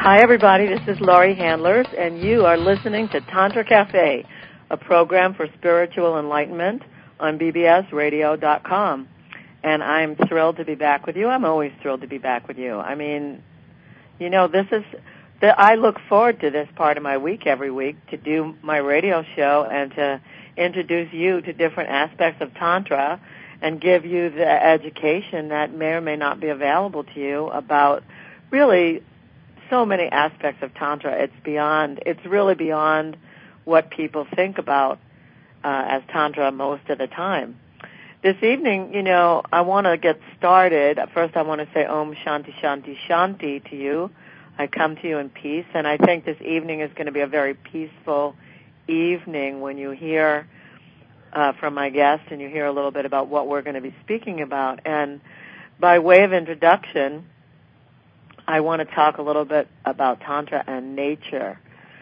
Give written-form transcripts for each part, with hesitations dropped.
Hi, everybody. This is Laurie Handlers, and you are listening to Tantra Cafe, a program for spiritual enlightenment on bbsradio.com. And I'm thrilled to be back with you. I'm always thrilled to be back with you. I mean, you know, I look forward to this part of my week every week to do my radio show and to introduce you to different aspects of Tantra and give you the education that may or may not be available to you about really so many aspects of Tantra. It's really beyond what people think about as Tantra most of the time. This evening, you know, I want to get started. First, I want to say Om Shanti Shanti Shanti to you. I come to you in peace, and I think this evening is going to be a very peaceful evening when you hear from my guest and you hear a little bit about what we're going to be speaking about. And by way of introduction, I want to talk a little bit about Tantra and nature.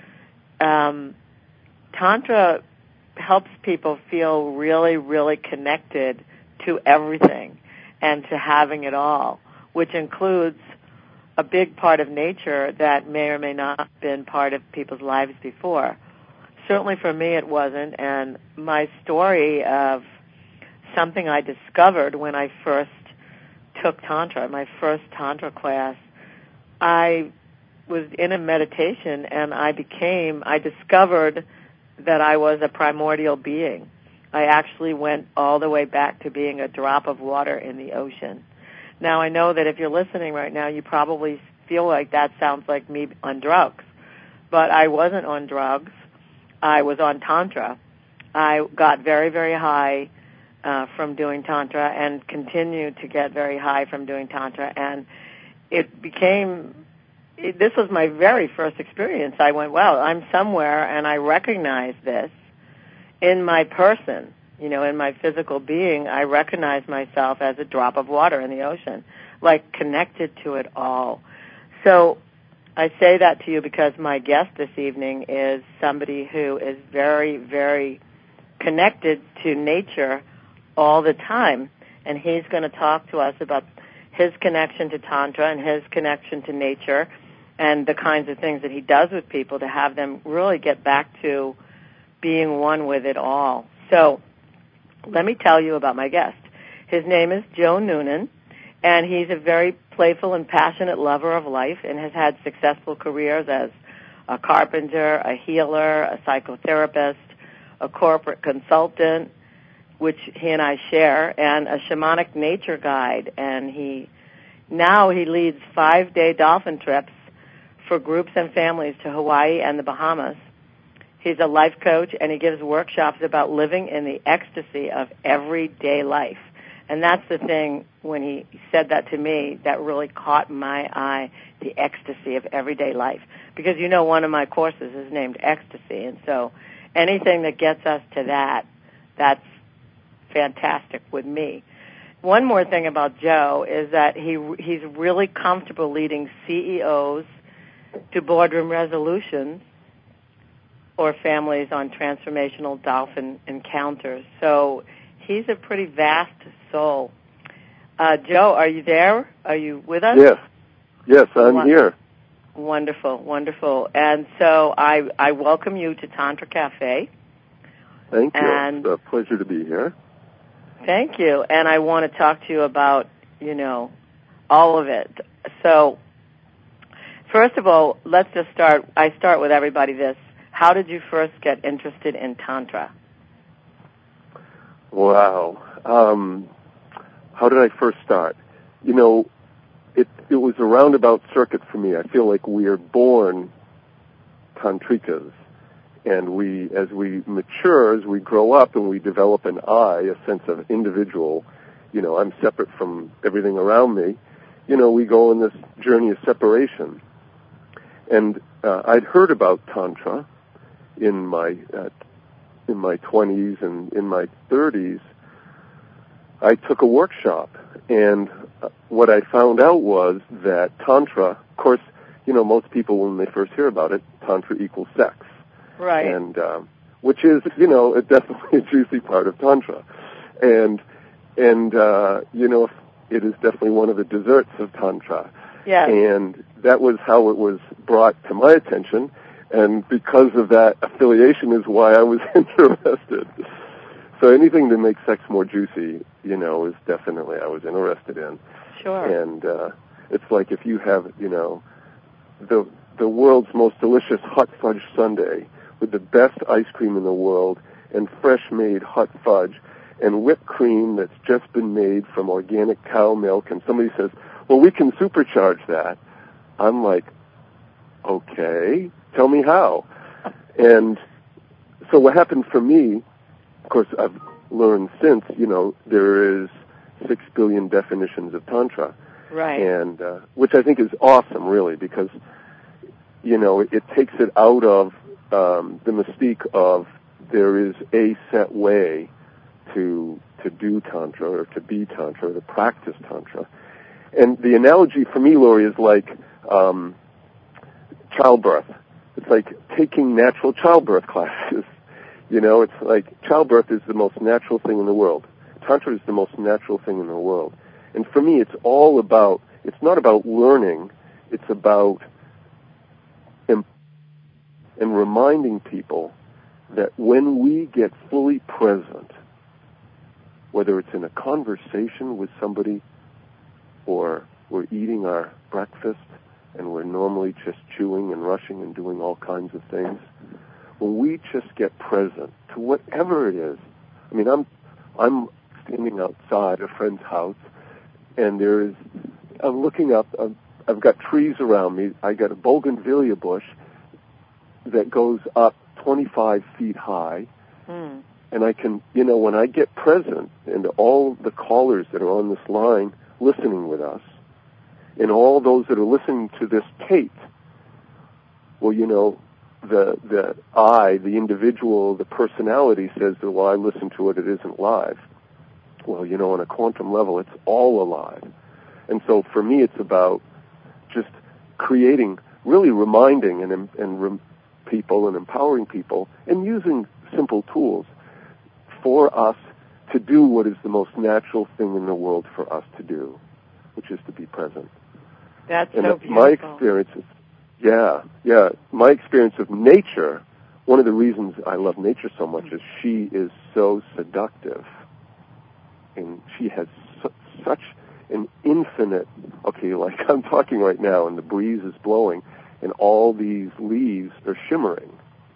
Tantra helps people feel really, really connected to everything and to having it all, which includes a big part of nature that may or may not have been part of people's lives before. Certainly for me it wasn't, and my story of something I discovered when I first took Tantra, my first Tantra class, I was in a meditation and I discovered that I was a primordial being. I actually went all the way back to being a drop of water in the ocean. Now, I know that if you're listening right now, you probably feel like that sounds like me on drugs. But I wasn't on drugs. I was on Tantra. I got very, very high from doing Tantra and continued to get very high from doing Tantra. And this was my very first experience. I went, well, I'm somewhere, and I recognize this in my person, you know, in my physical being. I recognize myself as a drop of water in the ocean, like connected to it all. So I say that to you because my guest this evening is somebody who is very, very connected to nature all the time, and he's going to talk to us about his connection to Tantra and his connection to nature and the kinds of things that he does with people to have them really get back to being one with it all. So let me tell you about my guest. His name is Joe Noonan, and he's a very playful and passionate lover of life and has had successful careers as a carpenter, a healer, a psychotherapist, a corporate consultant, which he and I share, and a shamanic nature guide. And now he leads 5-day dolphin trips for groups and families to Hawaii and the Bahamas. He's a life coach, and he gives workshops about living in the ecstasy of everyday life. And that's the thing, when he said that to me, that really caught my eye, the ecstasy of everyday life. Because, you know, one of my courses is named Ecstasy, and so anything that gets us to that, that's fantastic with me. One more thing about Joe is that he's really comfortable leading CEOs to boardroom resolutions or families on transformational dolphin encounters. So he's a pretty vast soul. Joe, are you there? Are you with us? Yes, I'm here. Wonderful, wonderful. And so I welcome you to Tantra Cafe. Thank you. It's a pleasure to be here. Thank you. And I want to talk to you about, you know, all of it. So first of all, let's just start. I start with everybody this. How did you first get interested in Tantra? Wow. How did I first start? You know, it was a roundabout circuit for me. I feel like we are born tantrikas, and as we mature, as we grow up and we develop an I, a sense of individual, you know, I'm separate from everything around me, you know, we go on this journey of separation. And I'd heard about Tantra in my 20s and in my 30s. I took a workshop, and what I found out was that Tantra, of course, you know, most people when they first hear about it, Tantra equals sex. Right. And which is, you know, definitely a juicy part of Tantra. And you know, it is definitely one of the desserts of Tantra. Yes. And that was how it was brought to my attention, and because of that affiliation is why I was interested. So anything to make sex more juicy, is definitely I was interested in. Sure. And it's like if you have, the world's most delicious hot fudge sundae with the best ice cream in the world and fresh-made hot fudge and whipped cream that's just been made from organic cow milk, and somebody says, well, we can supercharge that. I'm like, okay, tell me how. And so what happened for me, of course, I've learned since, there is 6 billion definitions of Tantra. Right. And, which I think is awesome, really, because, it takes it out of the mystique of there is a set way to do Tantra or to be Tantra or to practice Tantra. And the analogy for me, Lori, is like childbirth. It's like taking natural childbirth classes. It's like childbirth is the most natural thing in the world. Tantra is the most natural thing in the world. And for me, it's not about learning, it's about and reminding people that when we get fully present, whether it's in a conversation with somebody or we're eating our breakfast and we're normally just chewing and rushing and doing all kinds of things, when we just get present to whatever it is. I mean, I'm standing outside a friend's house, and I'm looking up, I've got trees around me. I got a bougainvillea bush that goes up 25 feet high, and I can, when I get present, and all the callers that are on this line listening with us, and all those that are listening to this tape, well, the I, the individual, the personality says that, well, I listen to it, it isn't live. Well, on a quantum level, it's all alive. And so for me, it's about just creating, really reminding people and empowering people and using simple tools for us to do what is the most natural thing in the world for us to do, which is to be present. That's and so beautiful. My experience is, my experience of nature, one of the reasons I love nature so much is she is so seductive. And she has such an infinite, like I'm talking right now and the breeze is blowing and all these leaves are shimmering,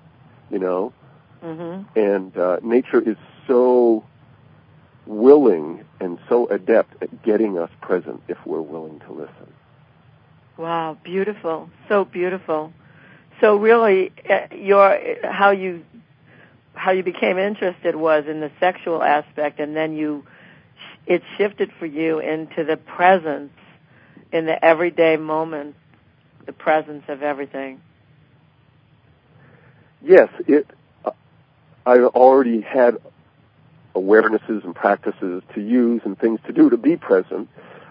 Mm-hmm. And nature is so willing and so adept at getting us present if we're willing to listen. Wow, beautiful. So beautiful. So really, how you became interested was in the sexual aspect, and then it shifted for you into the presence in the everyday moment, the presence of everything. Yes, I already had awarenesses and practices to use and things to do to be present.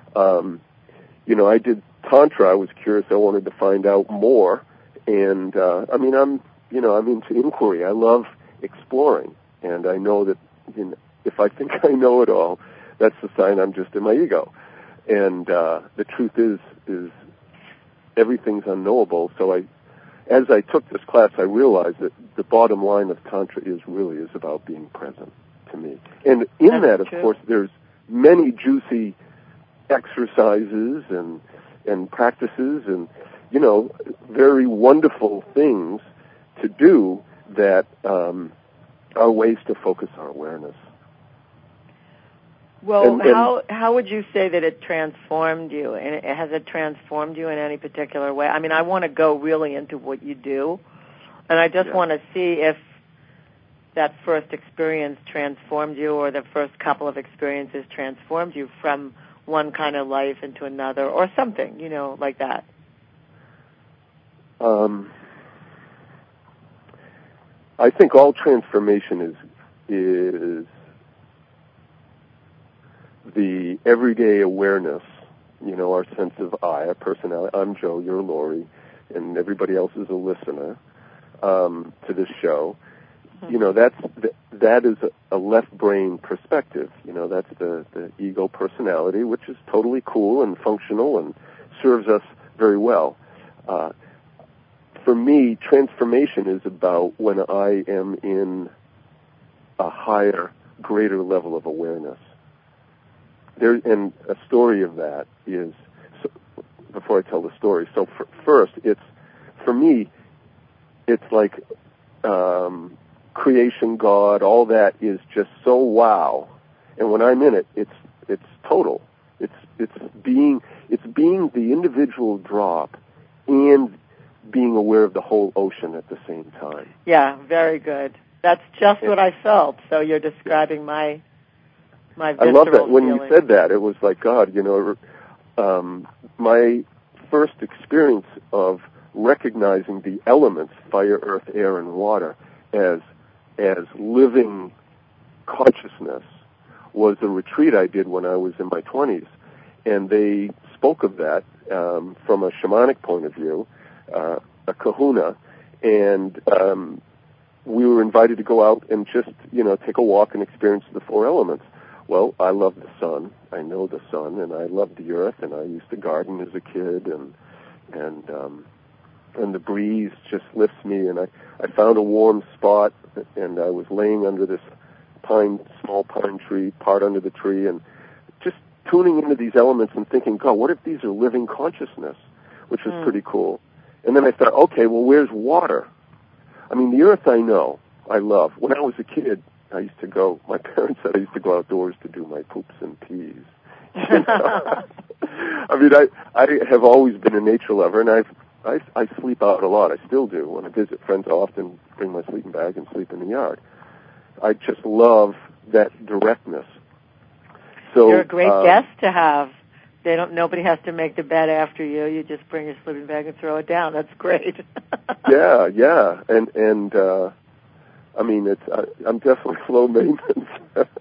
I did Tantra. I was curious. I wanted to find out more. And, I'm into inquiry. I love exploring. And I know that if I think I know it all, that's the sign I'm just in my ego. And the truth is everything's unknowable. So as I took this class, I realized that the bottom line of Tantra is about being present to me. And in that, of course, there's many juicy exercises and practices and, very wonderful things to do that are ways to focus our awareness. Well, how would you say that it transformed you? And has it transformed you in any particular way? I mean, I want to go really into what you do, and I just want to see if that first experience transformed you or the first couple of experiences transformed you from one kind of life into another or something, like that. I think all transformation is the everyday awareness, our sense of I, our personality. I'm Joe, you're Lori, and everybody else is a listener to this show. That is a left brain perspective. That's the ego personality, which is totally cool and functional and serves us very well. For me, transformation is about when I am in a higher, greater level of awareness. And a story of that is, before I tell the story, so first, for me, it's like creation, God, all that is just so wow. And when I'm in it, it's total. It's being the individual drop and being aware of the whole ocean at the same time. Yeah, very good. That's just what I felt. So you're describing my visceral I love that. When feeling. You said that, it was like, God, my first experience of recognizing the elements, fire, earth, air, and water, as living consciousness was a retreat I did when I was in my 20s. And they spoke of that from a shamanic point of view, a kahuna, and we were invited to go out and just, take a walk and experience the four elements. Well, I love the sun. I know the sun, and I love the earth, and I used to garden as a kid, and the breeze just lifts me, and I found a warm spot, and I was laying under this small pine tree, part under the tree, and just tuning into these elements and thinking, God, what if these are living consciousness, which was pretty cool. And then I thought, okay, well, where's water? I mean, the earth I know, I love. When I was a kid, my parents said I used to go outdoors to do my poops and pees. I mean, I have always been a nature lover, and I sleep out a lot. I still do. When I visit friends, I often bring my sleeping bag and sleep in the yard. I just love that directness. So you're a great guest to have. Nobody has to make the bed after you. You just bring your sleeping bag and throw it down. That's great. yeah. And I mean, I'm definitely low maintenance.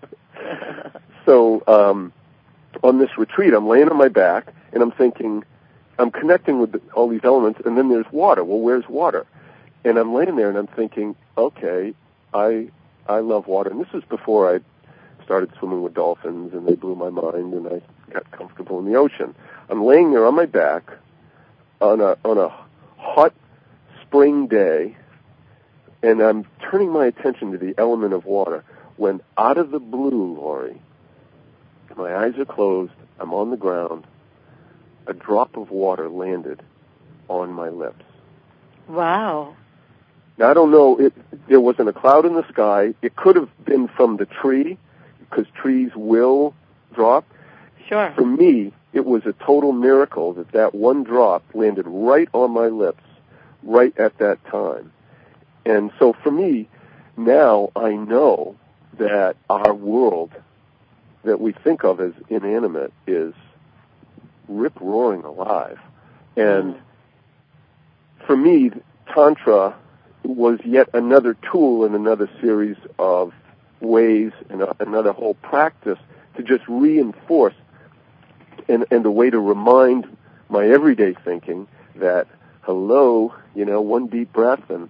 So, on this retreat, I'm laying on my back, and I'm thinking, I'm connecting with all these elements, and then there's water. Well, where's water? And I'm laying there, and I'm thinking, okay, I love water. And this was before I started swimming with dolphins, and they blew my mind, and I got comfortable in the ocean. I'm laying there on my back on a hot spring day, and I'm turning my attention to the element of water when out of the blue, Lori, my eyes are closed, I'm on the ground, a drop of water landed on my lips. Wow. Now, I don't know, there wasn't a cloud in the sky. It could have been from the tree, because trees will drop. Sure. For me, it was a total miracle that one drop landed right on my lips, right at that time. And so for me, now I know that our world that we think of as inanimate is rip-roaring alive. And for me, Tantra was yet another tool in another series of ways and another whole practice to just reinforce and a way to remind my everyday thinking that, hello, one deep breath and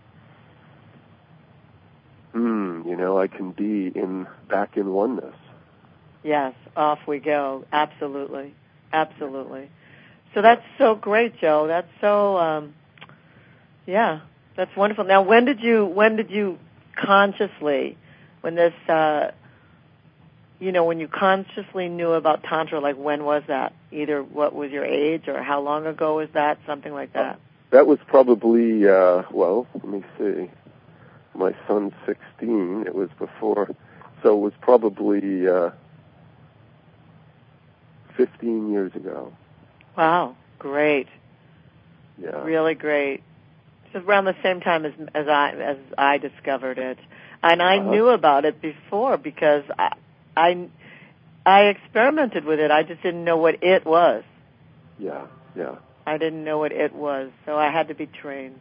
I can be back in oneness. Yes, off we go. Absolutely. Absolutely. So that's so great, Joe. That's so, that's wonderful. Now, when did you consciously, when you consciously knew about Tantra, like when was that? Either what was your age or how long ago was that? Something like that. That was probably, let me see. My son's 16. It was before, so it was probably 15 years ago. Wow, great. Yeah. Really great. It's around the same time as I discovered it. And I knew about it before because I experimented with it. I just didn't know what it was. Yeah. I didn't know what it was, so I had to be trained.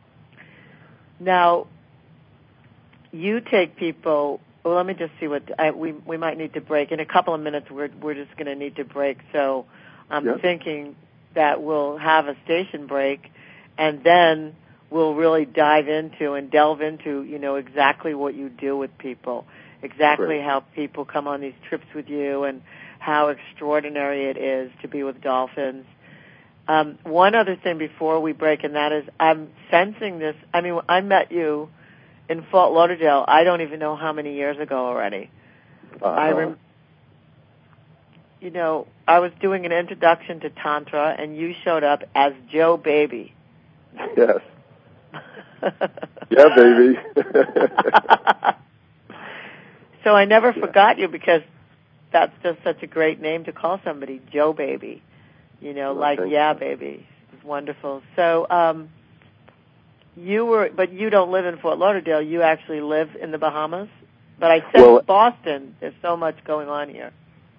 Now, you take people. Well, let me just see what we might need to break in a couple of minutes. We're just going to need to break. So I'm thinking that we'll have a station break, and then we'll really dive into and delve into exactly what you do with people, exactly how people come on these trips with you, and how extraordinary it is to be with dolphins. One other thing before we break, and that is I'm sensing this. I mean, I met you in Fort Lauderdale, I don't even know how many years ago already. I was doing an introduction to Tantra, and you showed up as Joe Baby. Yes. Yeah, baby. So I never forgot you, because that's just such a great name to call somebody, Joe Baby. Yeah, baby. It's wonderful. So but you don't live in Fort Lauderdale. You actually live in the Bahamas. But I said Boston. There's so much going on here.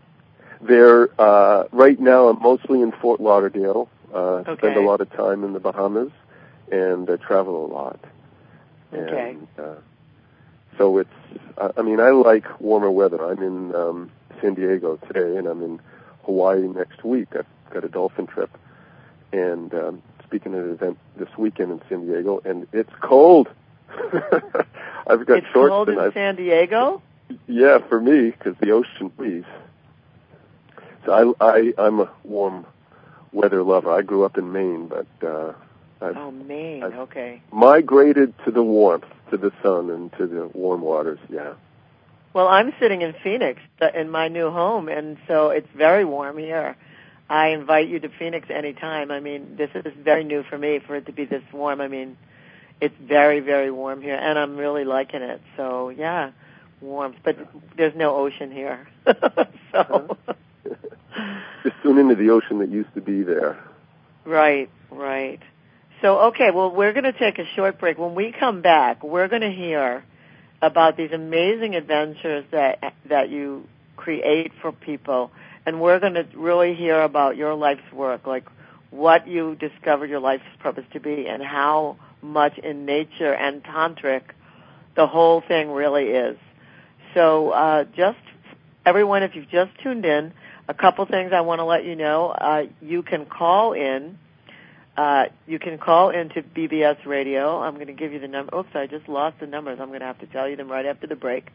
Right now I'm mostly in Fort Lauderdale. Spend a lot of time in the Bahamas and travel a lot. Okay. And, so it's, I like warmer weather. I'm in San Diego today, and I'm in Hawaii next week. I've got a dolphin trip, and speaking at an event this weekend in San Diego, and it's cold. I've got it's shorts. Cold in San Diego? Yeah, for me, because the ocean breeze. So I'm a warm weather lover. I grew up in Maine, but Maine. Okay. Migrated to the warmth, to the sun, and to the warm waters. Yeah. Well, I'm sitting in Phoenix in my new home, and so it's very warm here. I invite you to Phoenix anytime. I mean, this is very new for me, for it to be this warm. I mean, it's very, very warm here, and I'm really liking it. So, yeah, warmth. But there's no ocean here. So. Just soon into the ocean that used to be there. Right. So, okay, well, we're going to take a short break. When we come back, we're going to hear about these amazing adventures that you create for people, and we're going to really hear about your life's work, like what you discovered your life's purpose to be and how much in nature and tantric the whole thing really is. So just everyone, if you've just tuned in, a couple things I want to let you know. You can call in. You can call into BBS Radio. I'm going to give you the number. Oops, I just lost the numbers. I'm going to have to tell you them right after the break.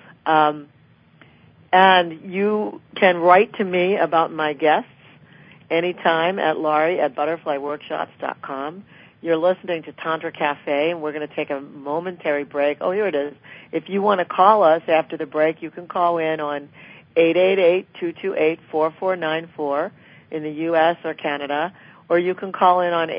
And you can write to me about my guests anytime at Laurie@butterflyworkshops.com. You're listening to Tantra Cafe, and we're going to take a momentary break. Oh, here it is. If you want to call us after the break, you can call in on 888-228-4494 in the U.S. or Canada, or you can call in on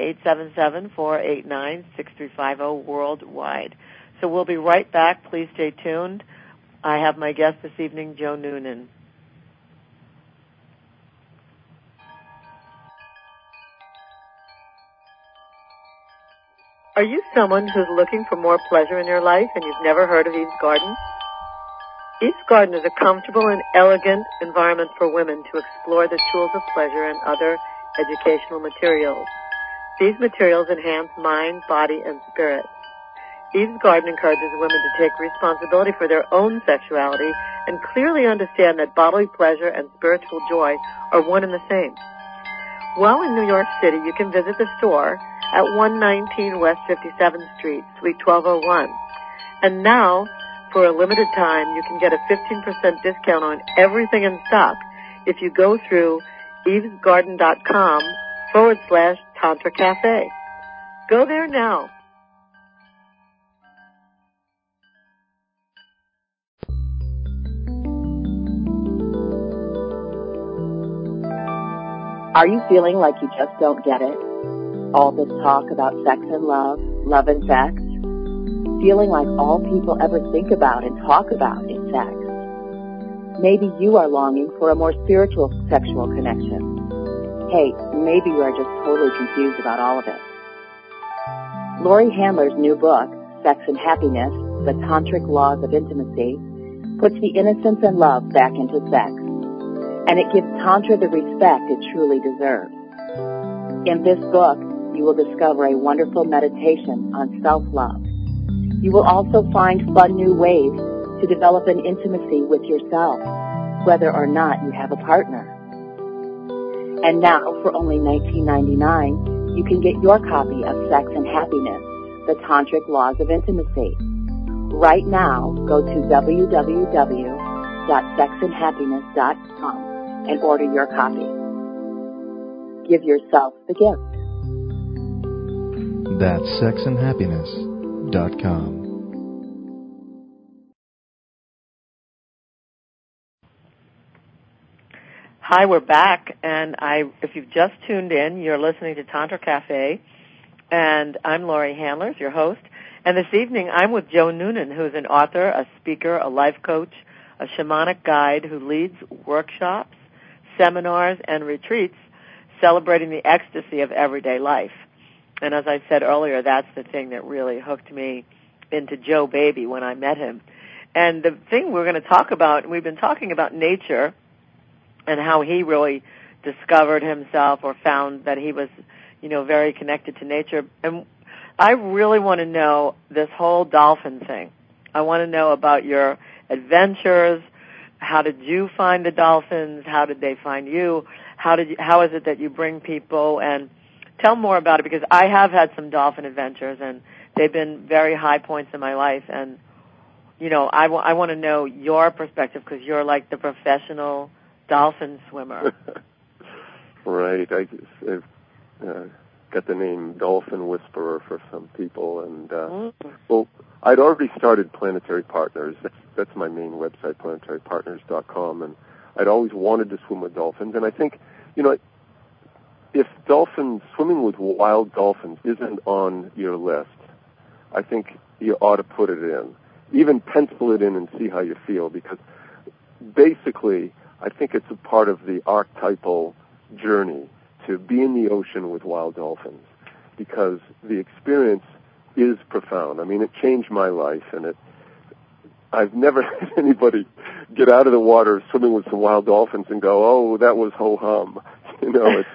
877-489-6350 worldwide. So we'll be right back. Please stay tuned. I have my guest this evening, Joe Noonan. Are you someone who's looking for more pleasure in your life and you've never heard of Eve's Garden? Eve's Garden is a comfortable and elegant environment for women to explore the tools of pleasure and other educational materials. These materials enhance mind, body, and spirit. Eve's Garden encourages women to take responsibility for their own sexuality and clearly understand that bodily pleasure and spiritual joy are one and the same. While in New York City, you can visit the store at 119 West 57th Street, Suite 1201. And now, for a limited time, you can get a 15% discount on everything in stock if you go through evesgarden.com/Tantra Cafe. Go there now. Are you feeling like you just don't get it? All this talk about sex and love and sex? Feeling like all people ever think about and talk about is sex? Maybe you are longing for a more spiritual sexual connection. Hey, maybe you are just totally confused about all of it. Laurie Handler's new book, Sex and Happiness, The Tantric Laws of Intimacy, puts the innocence and love back into sex. And it gives Tantra the respect it truly deserves. In this book, you will discover a wonderful meditation on self-love. You will also find fun new ways to develop an intimacy with yourself, whether or not you have a partner. And now, for only $19.99, you can get your copy of Sex and Happiness, The Tantric Laws of Intimacy. Right now, go to www.sexandhappiness.com and order your copy. Give yourself the gift. That's sexandhappiness.com. Hi, we're back, and if you've just tuned in, you're listening to Tantra Cafe, and I'm Laurie Handlers, your host. And this evening, I'm with Joe Noonan, who's an author, a speaker, a life coach, a shamanic guide who leads workshops, seminars, and retreats celebrating the ecstasy of everyday life. And as I said earlier, that's the thing that really hooked me into Joe Baby when I met him. And the thing we're going to talk about, we've been talking about nature and how he really discovered himself or found that he was, very connected to nature. And I really want to know this whole dolphin thing. I want to know about your adventures. How did you find the dolphins? How did they find you? How is it that you bring people? And tell more about it, because I have had some dolphin adventures, and they've been very high points in my life. And, I want to know your perspective, because you're like the professional dolphin swimmer. Right. I've got the name Dolphin Whisperer for some people. And, well, I'd already started Planetary Partners. That's my main website, planetarypartners.com. And I'd always wanted to swim with dolphins. And I think, if swimming with wild dolphins isn't on your list, I think you ought to put it in. Even pencil it in and see how you feel, because basically I think it's a part of the archetypal journey to be in the ocean with wild dolphins, because the experience is profound. I mean, it changed my life, and I've never had anybody get out of the water swimming with some wild dolphins and go, "Oh, that was ho-hum." It's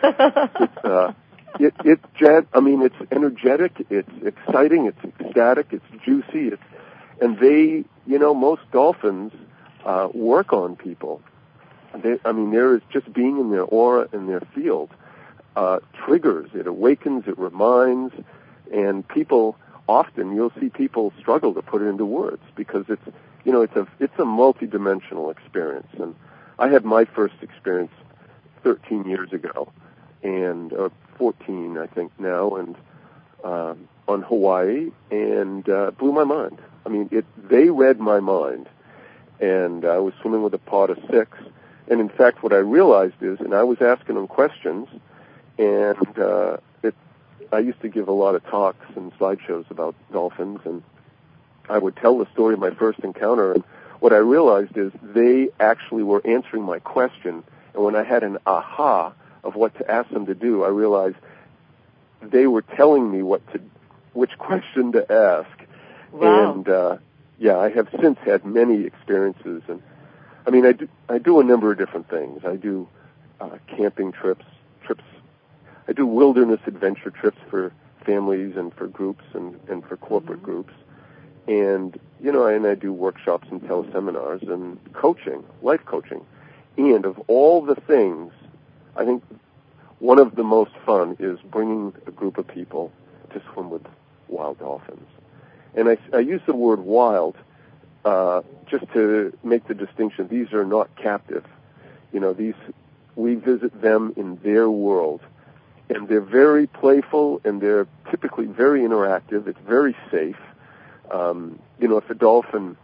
energetic, it's exciting, it's ecstatic, it's juicy, and they, most dolphins work on people. There is just being in their aura, in their field, triggers, it awakens, it reminds, and people often, you'll see people struggle to put it into words, because it's a multi-dimensional experience. And I had my first experience 13 years ago, and 14, I think now, and on Hawaii, and blew my mind. They read my mind, and I was swimming with a pod of 6. And in fact, what I realized is, and I was asking them questions, and I used to give a lot of talks and slideshows about dolphins, and I would tell the story of my first encounter, and what I realized is they actually were answering my question, and when I had an aha of what to ask them to do, I realized they were telling me which question to ask. Wow. And I have since had many experiences, and I do a number of different things. I do camping trips. I do wilderness adventure trips for families and for groups and for corporate groups. And, and I do workshops and teleseminars and coaching, life coaching. And of all the things, I think one of the most fun is bringing a group of people to swim with wild dolphins. And I use the word wild just to make the distinction. These are not captive. We visit them in their world. And they're very playful, and they're typically very interactive. It's very safe. If a dolphin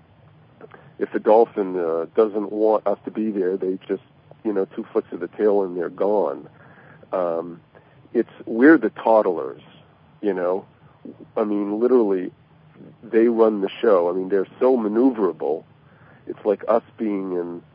doesn't want us to be there, they just, 2 flicks of the tail and they're gone. We're the toddlers, literally, they run the show. They're so maneuverable. It's like us being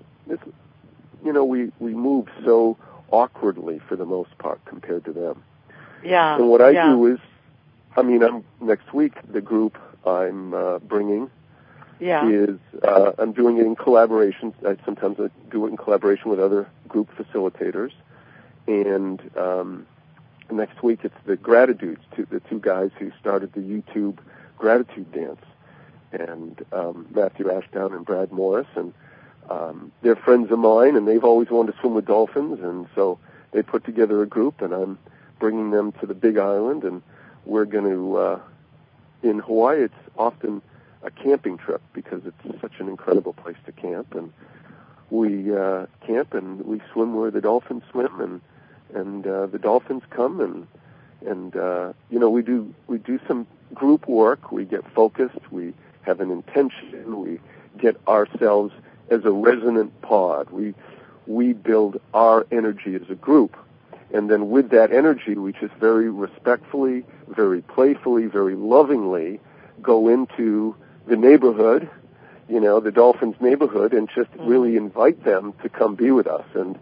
we move so awkwardly for the most part compared to them. Yeah. And what I do is, next week, the group I'm bringing is, I'm doing it in collaboration. Sometimes I do it in collaboration with other group facilitators. And next week it's the Gratitudes, the 2 guys who started the YouTube Gratitude Dance, and Matthew Ashdown and Brad Morris, and they're friends of mine, and they've always wanted to swim with dolphins, and so they put together a group, and I'm bringing them to the Big Island, and we're going to, in Hawaii, it's often a camping trip because it's such an incredible place to camp, and we camp and we swim where the dolphins swim, and the dolphins come and we do some group work. We get focused. We have an intention. We get ourselves as a resonant pod. We build our energy as a group. And then with that energy, we just very respectfully, very playfully, very lovingly go into the neighborhood, the dolphins' neighborhood, and just really invite them to come be with us. And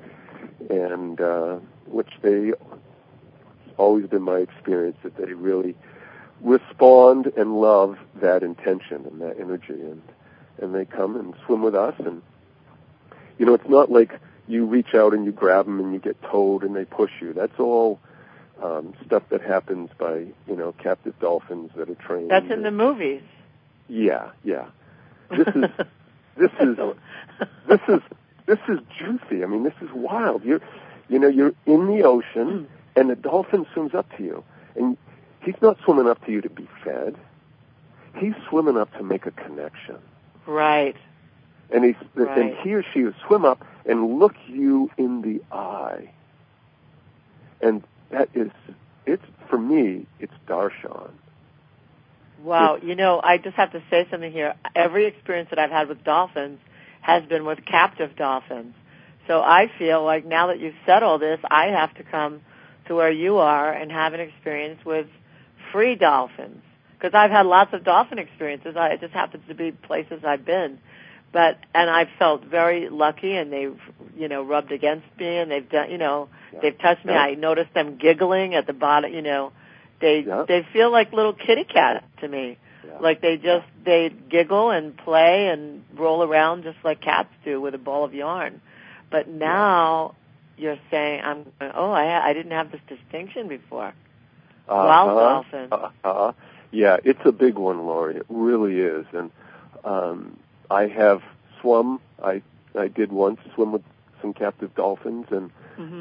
which they always been my experience that they really respond and love that intention and that energy, and they come and swim with us. And it's not like you reach out and you grab them and you get towed and they push you. That's all stuff that happens by captive dolphins that are trained. That's in the movies. Yeah. This is juicy. I mean, this is wild. You're in the ocean, and the dolphin swims up to you, and he's not swimming up to you to be fed. He's swimming up to make a connection. Right. And and he or she will swim up and look you in the eye. And for me, it's darshan. Wow. I just have to say something here. Every experience that I've had with dolphins has been with captive dolphins. So I feel like now that you've said all this, I have to come to where you are and have an experience with free dolphins. Because I've had lots of dolphin experiences. It just happens to be places I've been. And I've felt very lucky, and they've, rubbed against me, and they've done, they've touched me. I noticed them giggling at the bottom, They feel like little kitty cats to me. Yeah. Like they giggle and play and roll around just like cats do with a ball of yarn. But now you're saying, I didn't have this distinction before. Wild dolphin. Yeah, it's a big one, Lori. It really is. And I have swum. I did once swim with some captive dolphins, and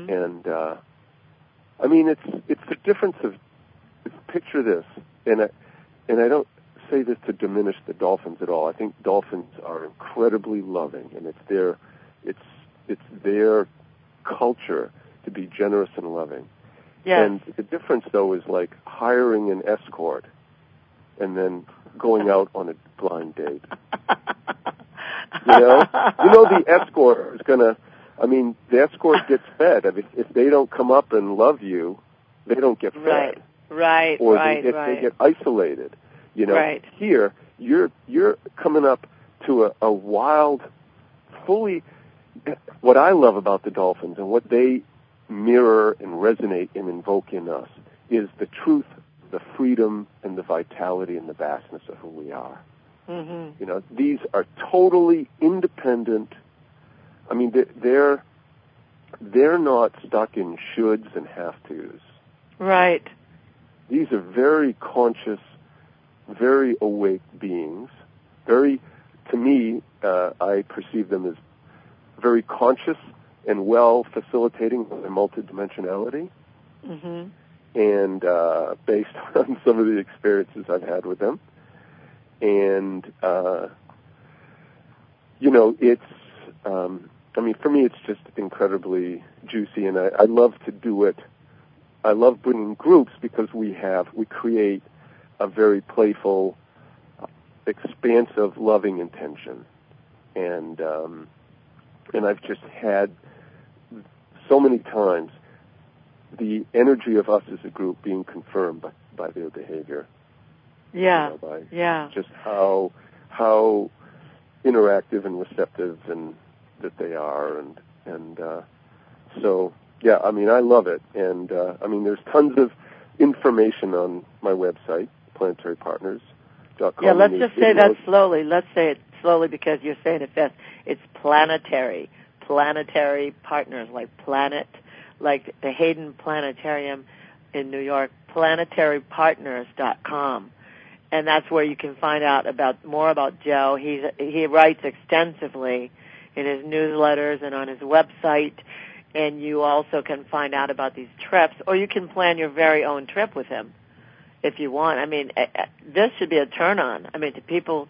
I mean it's the difference of. Picture this, and I don't say this to diminish the dolphins at all. I think dolphins are incredibly loving, and it's their culture to be generous and loving. Yes. And the difference, though, is like hiring an escort and then going out on a blind date. The escort is gonna. I mean, the escort gets fed. I mean, if they don't come up and love you, they don't get fed. Right. Right, or right, if they get isolated, Right. Here, you're coming up to a wild, fully. What I love about the dolphins and what they mirror and resonate and invoke in us is the truth, the freedom, and the vitality and the vastness of who we are. Mm-hmm. These are totally independent. I mean, they're not stuck in shoulds and have-tos. Right. These are very conscious, very awake beings. To me, I perceive them as very conscious and well facilitating their multidimensionality. Mm-hmm. And based on some of the experiences I've had with them. And, for me, it's just incredibly juicy, and I love to do it. I love bringing groups because we create a very playful, expansive, loving intention, and I've just had so many times the energy of us as a group being confirmed by their behavior. Yeah, just how interactive and receptive and that they are, and so. Yeah, I mean, I love it. And, there's tons of information on my website, planetarypartners.com. Yeah, let's just say that slowly. Let's say it slowly because you're saying it fast. It's planetary partners, like planet, like the Hayden Planetarium in New York, planetarypartners.com. And that's where you can find out more about Joe. He writes extensively in his newsletters and on his website. And you also can find out about these trips, or you can plan your very own trip with him if you want. I mean, this should be a turn-on. I mean, to people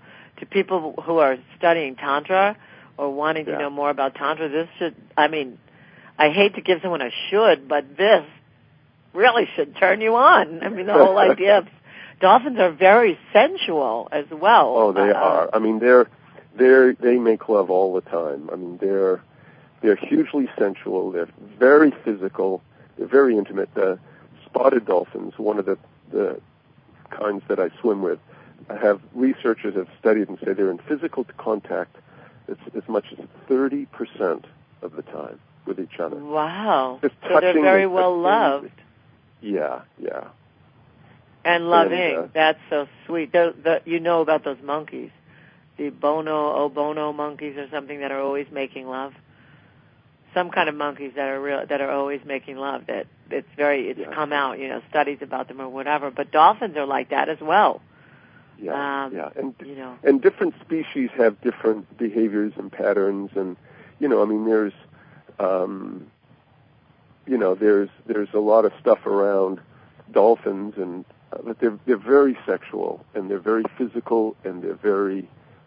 who are studying Tantra or wanting to know more about Tantra, this should, I I hate to give someone a should, but this really should turn you on. I mean, the whole idea of dolphins are very sensual as well. Oh, they are. I mean, they make love all the time. I mean, they're hugely sensual. They're very physical. They're very intimate. The spotted dolphins, one of the kinds that I swim with, researchers have studied and say they're in physical contact as much as 30% of the time with each other. Wow. Just so they're very well loved. Yeah. And loving. That's so sweet. You know about those monkeys, the Bono monkeys or something that are always making love. Some kind of monkeys that are always making love. It's come out, studies about them or whatever. But dolphins are like that as well. Yeah. And different species have different behaviors and patterns, and I mean, there's a lot of stuff around dolphins, and but they're very sexual, and they're very physical, and they're very.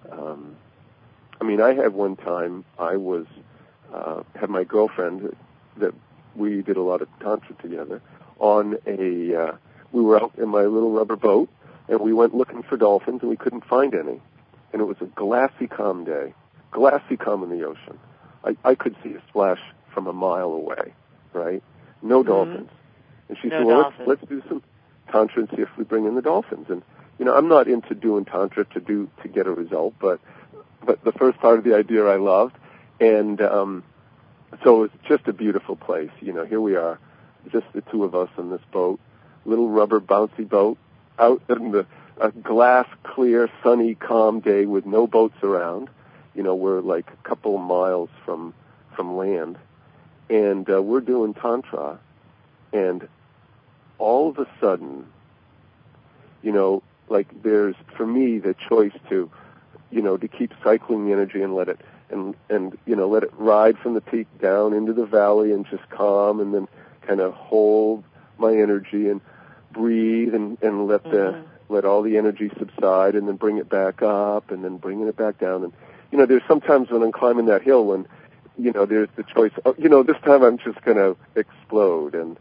I mean, I had one time I was had my girlfriend that we did a lot of tantra together on we were out in my little rubber boat, and we went looking for dolphins, and we couldn't find any. And it was a glassy, calm day. Glassy, calm in the ocean. I could see a splash from a mile away, right? No dolphins. And she said, well, let's do some tantra and see if we bring in the dolphins. And, I'm not into doing tantra to get a result, but the first part of the idea I loved. And so it's just a beautiful place. Here we are, just the two of us on this boat, little rubber bouncy boat, out in a glass, clear, sunny, calm day with no boats around. We're like a couple of miles from land, and we're doing tantra, and all of a sudden, like there's, for me, the choice to keep cycling the energy and let it let it ride from the peak down into the valley and just calm, and then kind of hold my energy and breathe and let all the energy subside, and then bring it back up, and then bringing it back down. And there's sometimes when I'm climbing that hill when there's the choice. This time I'm just going to explode, and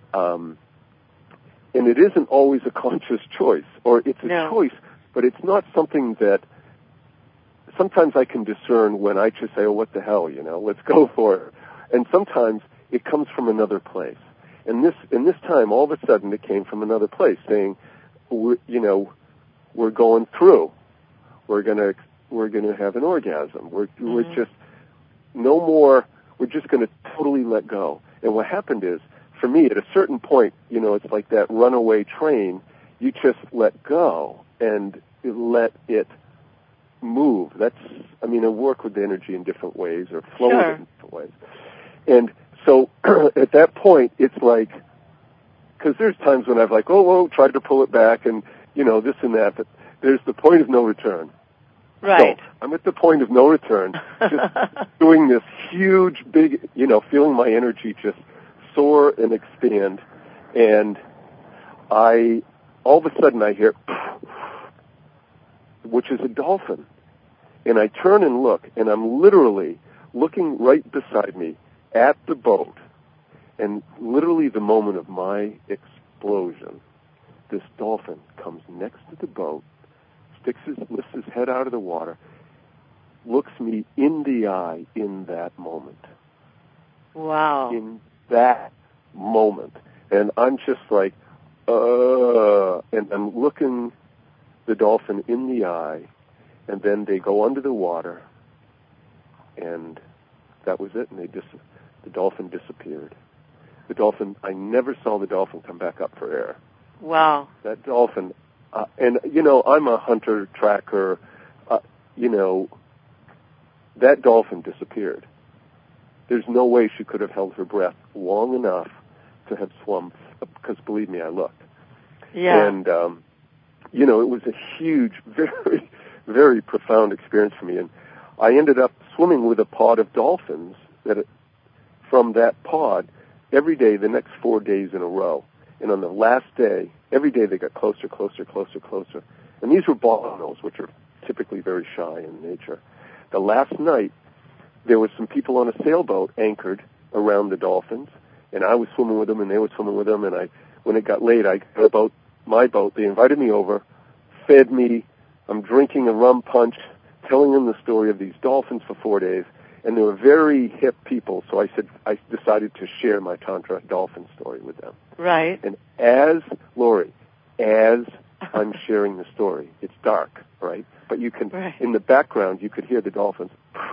it isn't always a conscious choice, or it's a choice, but it's not something that. Sometimes I can discern when I just say, "Oh, what the hell, let's go for it," and sometimes it comes from another place. And this time, all of a sudden, it came from another place, saying, we're going through. We're gonna have an orgasm. We're just no more. We're just gonna totally let go. And what happened is, for me, at a certain point, it's like that runaway train. You just let go and let it move. I work with the energy in different ways, or flow with it in different ways. And so at that point, it's like, because there's times when I've tried to pull it back, and this and that, but there's the point of no return. Right. So I'm at the point of no return, just doing this huge, big, feeling my energy just soar and expand, and all of a sudden I hear, which is a dolphin. And I turn and look, and I'm literally looking right beside me at the boat, and literally the moment of my explosion, this dolphin comes next to the boat, lifts his head out of the water, looks me in the eye in that moment. Wow. In that moment. And I'm just like, and I'm looking the dolphin in the eye, and then they go under the water, and that was it, and the dolphin disappeared. I never saw the dolphin come back up for air. Wow. That dolphin, and I'm a hunter, tracker, that dolphin disappeared. There's no way she could have held her breath long enough to have swum, because believe me, I looked. Yeah. And, it was a huge, very, very profound experience for me. And I ended up swimming with a pod of dolphins from that pod every day, the next 4 days in a row. And on the last day, every day they got closer, closer, closer, closer. And these were bottlenose, which are typically very shy in nature. The last night, there were some people on a sailboat anchored around the dolphins, and I was swimming with them, and they were swimming with them, and when it got late, I got about my boat. They invited me over, fed me. I'm drinking a rum punch, telling them the story of these dolphins for 4 days, and they were very hip people, so I decided to share my Tantra dolphin story with them. Right. And Lori, as I'm sharing the story, it's dark, right? But you can, in the background, you could hear the dolphins,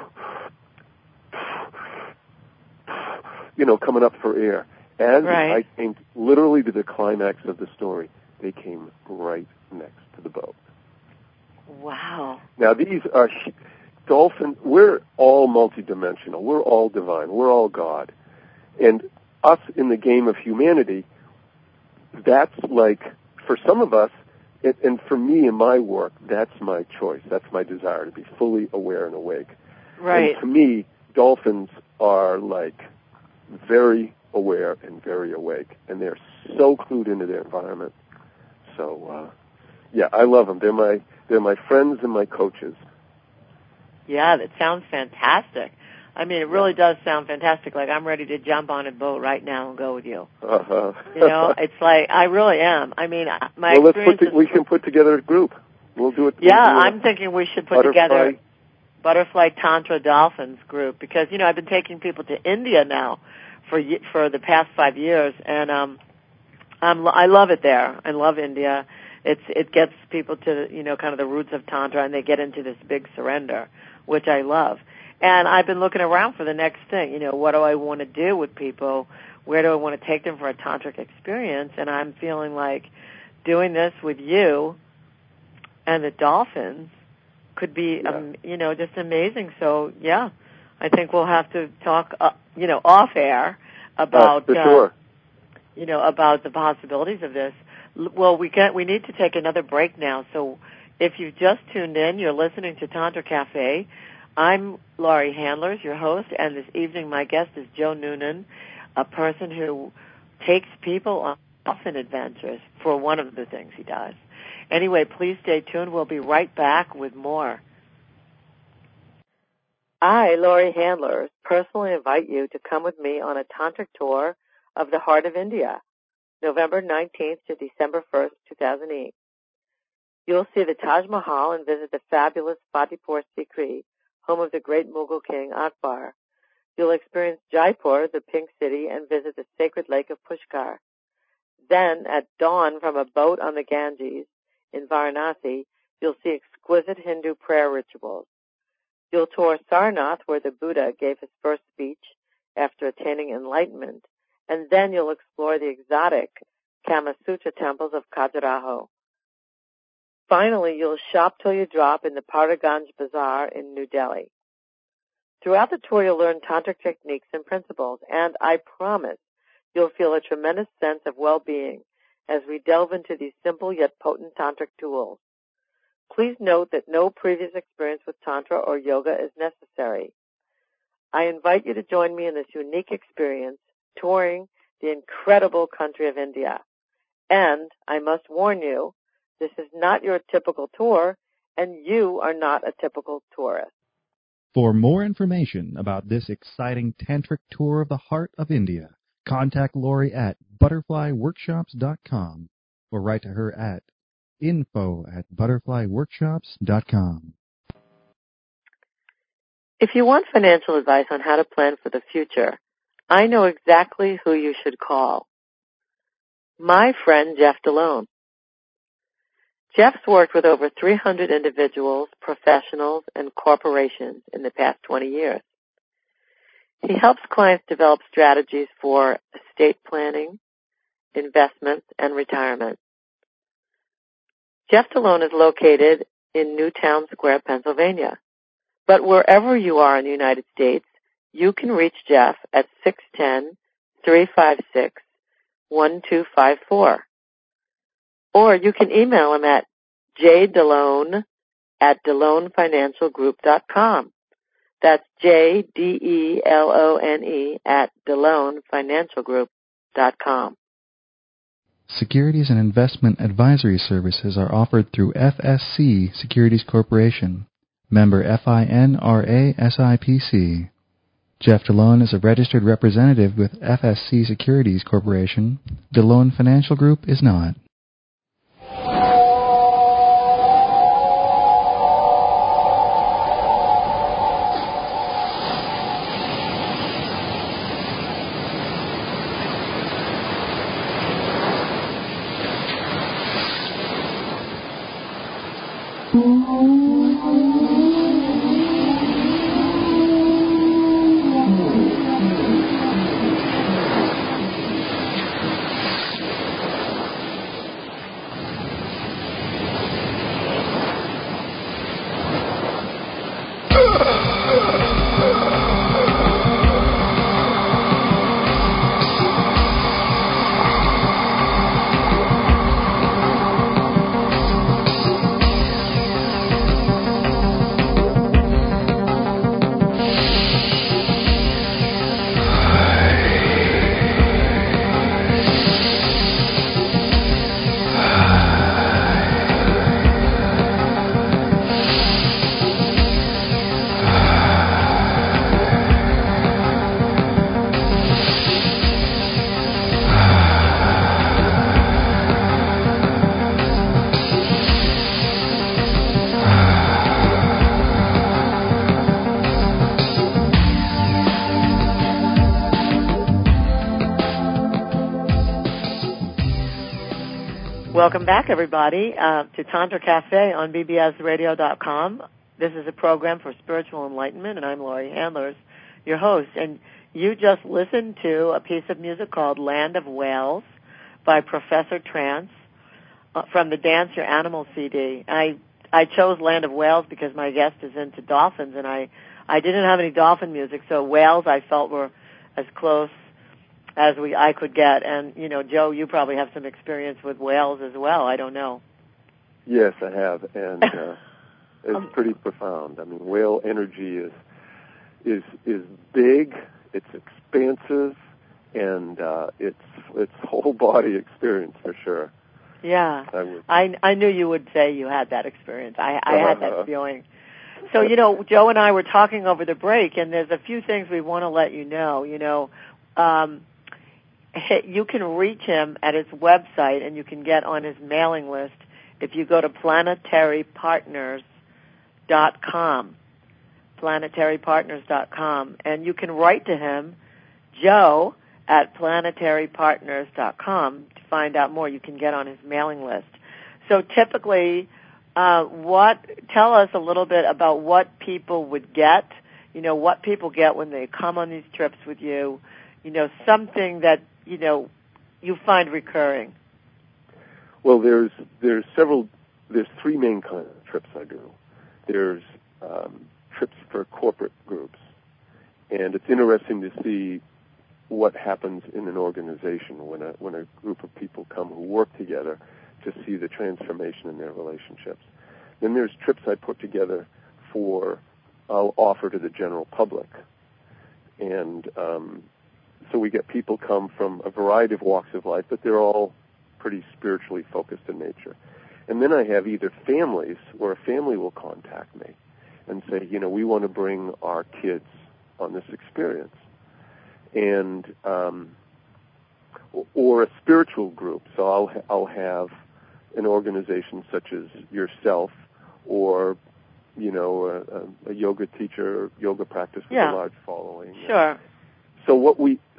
coming up for air. As I came literally to the climax of the story, they came right next to the boat. Wow. Now, these are dolphins. We're all multidimensional. We're all divine. We're all God. And us in the game of humanity, that's like, for some of us, and for me in my work, that's my choice. That's my desire, to be fully aware and awake. Right. And to me, dolphins are like very aware and very awake, and they're so clued into their environment. So, I love them. They're my friends and my coaches. Yeah, that sounds fantastic. I mean, it really does sound fantastic. Like, I'm ready to jump on a boat right now and go with you. Uh-huh. It's like, I really am. I mean, my experience we can put together a group. We'll do it. Yeah, I'm thinking we should put together Butterfly Tantra Dolphins group, because, I've been taking people to India now for the past 5 years, and I love it there. I love India. It gets people to, kind of the roots of Tantra, and they get into this big surrender, which I love. And I've been looking around for the next thing. What do I want to do with people? Where do I want to take them for a tantric experience? And I'm feeling like doing this with you and the dolphins could be, just amazing. So, I think we'll have to talk, off air about, for sure. About the possibilities of this. Well, we need to take another break now. So if you've just tuned in, you're listening to Tantra Cafe. I'm Laurie Handlers, your host, and this evening my guest is Joe Noonan, a person who takes people on dolphin adventures for one of the things he does. Anyway, please stay tuned. We'll be right back with more. I, Laurie Handlers, personally invite you to come with me on a tantric tour of the heart of India, November 19th to December 1st, 2008. You'll see the Taj Mahal and visit the fabulous Fatehpur Sikri, home of the great Mughal king Akbar. You'll experience Jaipur, the Pink City, and visit the sacred lake of Pushkar. Then, at dawn from a boat on the Ganges in Varanasi, you'll see exquisite Hindu prayer rituals. You'll tour Sarnath, where the Buddha gave his first speech after attaining enlightenment, and then you'll explore the exotic Kama Sutra temples of Khajuraho. Finally, you'll shop till you drop in the Paraganj Bazaar in New Delhi. Throughout the tour, you'll learn tantric techniques and principles, and I promise you'll feel a tremendous sense of well-being as we delve into these simple yet potent tantric tools. Please note that no previous experience with Tantra or yoga is necessary. I invite you to join me in this unique experience, touring the incredible country of India. And I must warn you, this is not your typical tour, and you are not a typical tourist. For more information about this exciting tantric tour of the heart of India, contact Laurie at butterflyworkshops.com or write to her at info@butterflyworkshops.com. If you want financial advice on how to plan for the future, I know exactly who you should call. My friend Jeff Delone. Jeff's worked with over 300 individuals, professionals, and corporations in the past 20 years. He helps clients develop strategies for estate planning, investments, and retirement. Jeff Delone is located in Newtown Square, Pennsylvania. But wherever you are in the United States, you can reach Jeff at 610-356-1254. Or you can email him at jdelone@delonefinancialgroup.com. That's JDELONE@delonefinancialgroup.com. Securities and investment advisory services are offered through FSC Securities Corporation, member FINRA SIPC. Jeff DeLone is a registered representative with FSC Securities Corporation. DeLone Financial Group is not. Welcome back, everybody, to Tantra Cafe on bbsradio.com. This is a program for spiritual enlightenment, and I'm Laurie Handlers, your host. And you just listened to a piece of music called Land of Whales by Professor Trance from the Dance Your Animal CD. I chose Land of Whales because my guest is into dolphins, and I didn't have any dolphin music, so whales I felt were as close as I could get. And, you know, Joe, you probably have some experience with whales as well. I don't know. Yes, I have, and it's pretty profound. I mean, whale energy is big, it's expansive, and it's whole body experience for sure. Yeah, I knew you would say you had that experience. I had that feeling. So, you know, Joe and I were talking over the break, and there's a few things we want to let you know. You know, you can reach him at his website, and you can get on his mailing list if you go to planetarypartners.com, planetarypartners.com, and you can write to him, Joe, at planetarypartners.com to find out more. You can get on his mailing list. So typically, tell us a little bit about what people would get, you know, what people get when they come on these trips with you, you know, something that, you know, you find recurring. Well, there's three main kinds of trips I do. There's trips for corporate groups, and it's interesting to see what happens in an organization when a group of people come who work together to see the transformation in their relationships. Then there's trips I put together I'll offer to the general public. And so we get people come from a variety of walks of life, but they're all pretty spiritually focused in nature. And then I have either families, where a family will contact me and say, you know, we want to bring our kids on this experience. And or a spiritual group. So I'll have an organization such as yourself, or, you know, a yoga teacher, yoga practice with a large following. Sure. So what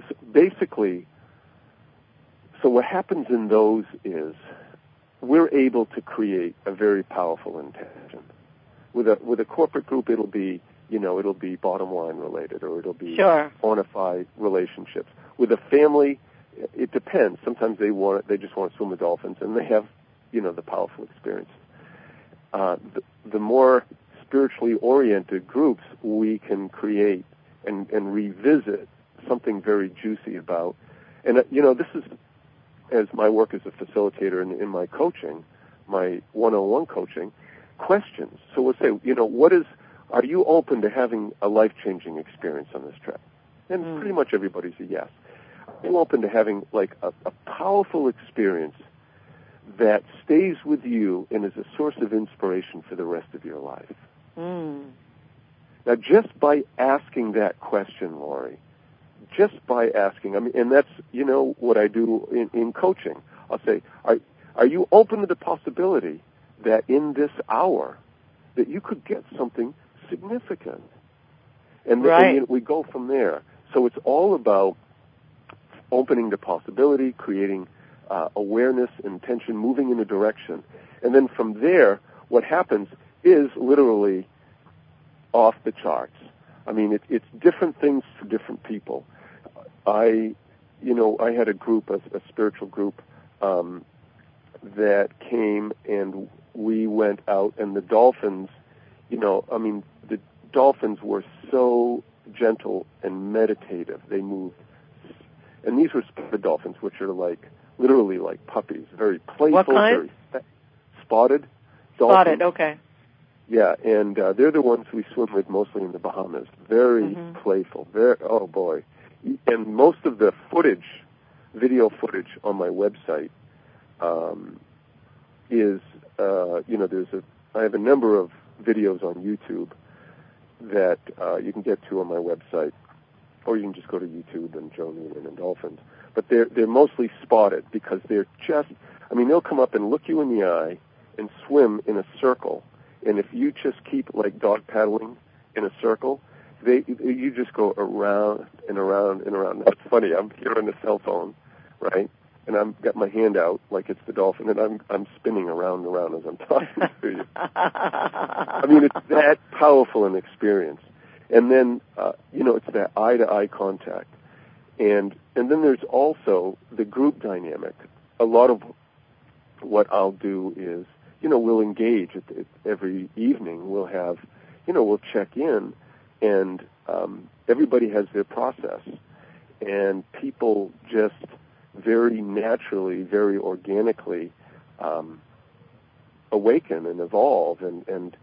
happens in those is we're able to create a very powerful intention. With a corporate group, it'll be bottom line related, or it'll be bona fide relationships. With a family, it depends. Sometimes they just want to swim with dolphins, and they have, you know, the powerful experience. The more spiritually oriented groups, we can create and revisit something very juicy about. And, you know, this is, as my work as a facilitator in my coaching, my one-on-one coaching, questions. So we'll say, you know, are you open to having a life-changing experience on this trip? And pretty much everybody's a yes. Are you open to having, like, a powerful experience that stays with you and is a source of inspiration for the rest of your life? Now, just by asking that question, Laurie, just by asking, I mean, and that's, you know, what I do in coaching. I'll say, are you open to the possibility that in this hour that you could get something significant? And then we go from there. So it's all about opening the possibility, creating awareness, intention, moving in a direction. And then from there, what happens is literally off the charts. I mean, it's different things for different people. I had a group, a spiritual group, that came, and we went out, and the dolphins, you know, I mean, the dolphins were so gentle and meditative. They moved, and these were spotted dolphins, which are like, literally like puppies, very playful. What kind? Very spotted dolphins. Spotted, okay. Yeah, and they're the ones we swim with mostly in the Bahamas. Very playful. Very, oh boy. And most of the footage, video footage on my website, is, you know, I have a number of videos on YouTube that you can get to on my website, or you can just go to YouTube and Joe Newman and dolphins. But they're mostly spotted because they're just, I mean, they'll come up and look you in the eye and swim in a circle. And if you just keep like dog paddling in a circle, you just go around and around and around. Now, it's funny. I'm here on the cell phone, right? And I've got my hand out like it's the dolphin, and I'm spinning around and around as I'm talking to you. I mean, it's that powerful an experience. And then, you know, it's that eye-to-eye contact. And then there's also the group dynamic. A lot of what I'll do is, you know, we'll engage every evening. We'll have, you know, we'll check in, and everybody has their process. And people just very naturally, very organically awaken and evolve and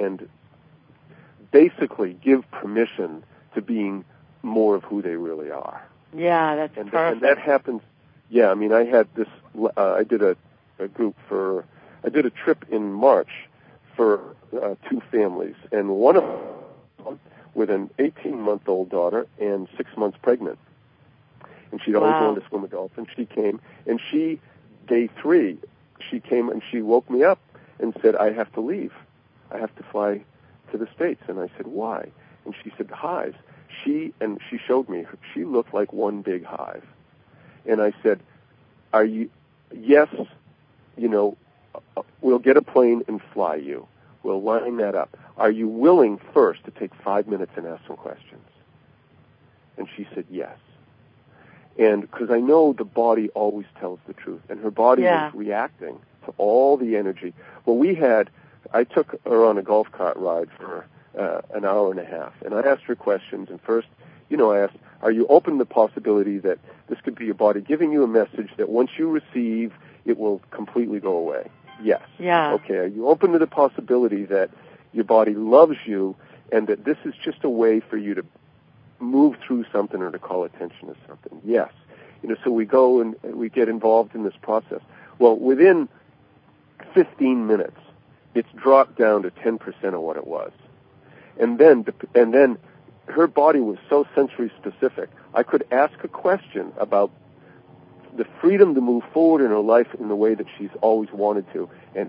basically give permission to being more of who they really are. Yeah, that's perfect. And that happens. Yeah, I mean, I had this. I did a trip in March for two families, and one of them with an 18-month-old daughter and 6 months pregnant. And she'd always wanted to swim with dolphins. She came, and day 3, she came and she woke me up and said, I have to leave. I have to fly to the States. And I said, why? And she said, hives. She showed me, she looked like one big hive. And I said, yes, you know, we'll get a plane and fly you. We'll line that up. Are you willing first to take 5 minutes and ask some questions? And she said, yes. And because I know the body always tells the truth, and her body was reacting to all the energy. Well, I took her on a golf cart ride for an hour and a half, and I asked her questions. And first, you know, I asked, are you open to the possibility that this could be your body giving you a message that once you receive, it will completely go away? Yes. Yeah. Okay, are you open to the possibility that your body loves you and that this is just a way for you to move through something or to call attention to something? Yes. You know, so we go and we get involved in this process. Well, within 15 minutes, it's dropped down to 10% of what it was. And then her body was so sensory specific. I could ask a question about the freedom to move forward in her life in the way that she's always wanted to. And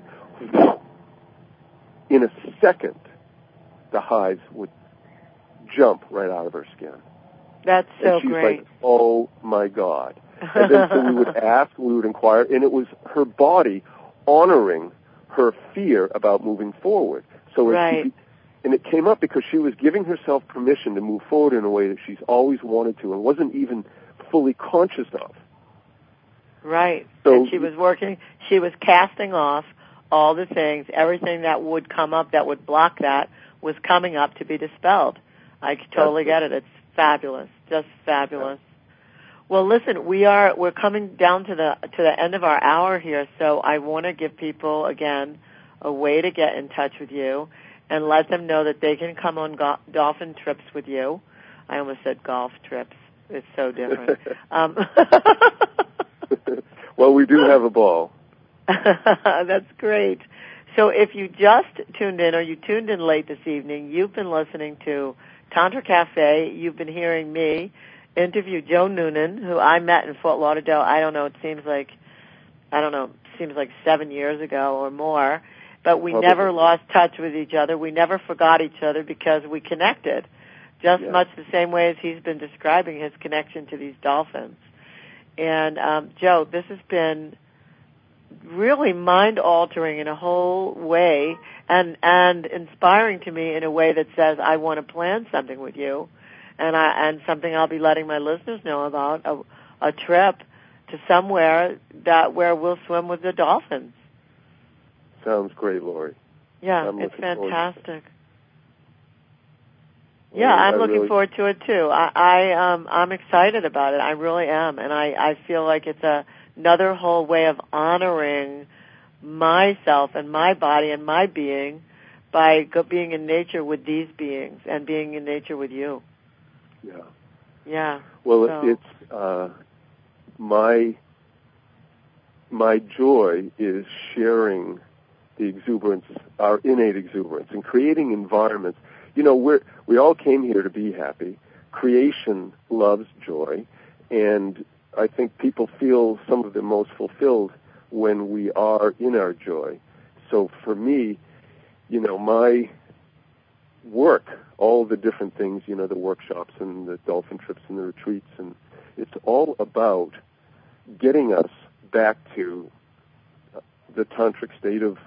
in a second, the hives would jump right out of her skin. That's so and she's great. Like, oh my God. And then so we would ask, we would inquire, and it was her body honoring her fear about moving forward. So and it came up because she was giving herself permission to move forward in a way that she's always wanted to and wasn't even fully conscious of. Right. So, and she was casting off all the things, everything that would come up that would block that was coming up to be dispelled. I totally get it. It's fabulous. Just fabulous. Yeah. Well, listen, we're coming down to the end of our hour here, so I want to give people again a way to get in touch with you and let them know that they can come on dolphin trips with you. I almost said golf trips. It's so different. Well, we do have a ball. That's great. So if you just tuned in or you tuned in late this evening, you've been listening to Tantra Cafe. You've been hearing me interview Joe Noonan, who I met in Fort Lauderdale. Seems like 7 years ago or more. But we never lost touch with each other. We never forgot each other because we connected, just much the same way as he's been describing his connection to these dolphins. And, Joe, this has been really mind-altering in a whole way and inspiring to me in a way that says I want to plan something with you and something I'll be letting my listeners know about, a trip to somewhere where we'll swim with the dolphins. Sounds great, Lori. Yeah, it's fantastic. Yeah, I'm looking forward to it too. I'm excited about it. I really am, and I feel like it's another whole way of honoring myself and my body and my being by being in nature with these beings and being in nature with you. Yeah. Yeah. Well, it's my joy is sharing the exuberance, our innate exuberance, and creating environments. You know, we all came here to be happy. Creation loves joy, and I think people feel some of the most fulfilled when we are in our joy. So for me, you know, my work, all the different things, you know, the workshops and the dolphin trips and the retreats, and it's all about getting us back to the tantric state of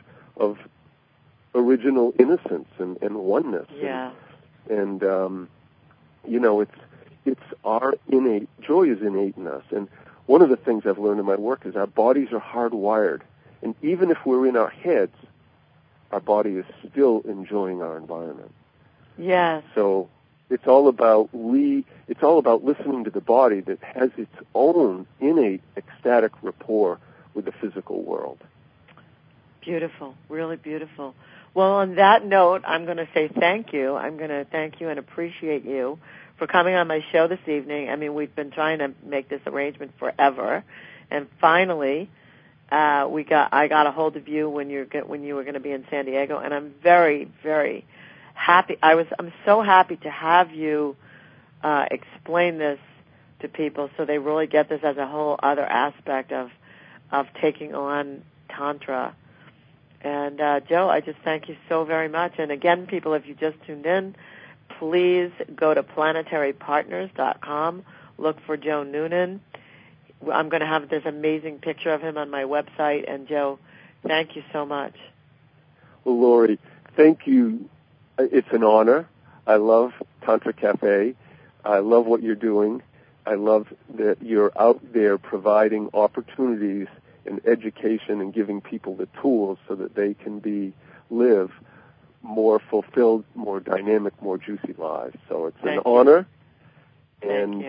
original innocence and oneness. Yeah. And you know, it's our innate, joy is innate in us. And one of the things I've learned in my work is our bodies are hardwired. And even if we're in our heads, our body is still enjoying our environment. Yes. So it's all about listening to the body that has its own innate ecstatic rapport with the physical world. Beautiful, really beautiful. Well, on that note, I'm going to say thank you. I'm going to thank you and appreciate you for coming on my show this evening. I mean, we've been trying to make this arrangement forever, and finally, I got a hold of you when you were going to be in San Diego, and I'm very, very happy. I'm so happy to have you explain this to people so they really get this as a whole other aspect of taking on Tantra. And, Joe, I just thank you so very much. And again, people, if you just tuned in, please go to planetarypartners.com, look for Joe Noonan. I'm going to have this amazing picture of him on my website. And, Joe, thank you so much. Well, Lori, thank you. It's an honor. I love Tantra Cafe. I love what you're doing. I love that you're out there providing opportunities and education and giving people the tools so that they can live more fulfilled, more dynamic, more juicy lives. So it's an honor. And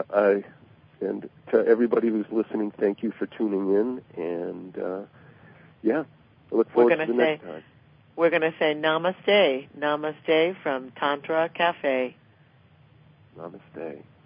and to everybody who's listening, thank you for tuning in. And I look forward to the next time. We're going to say namaste. Namaste from Tantra Cafe. Namaste.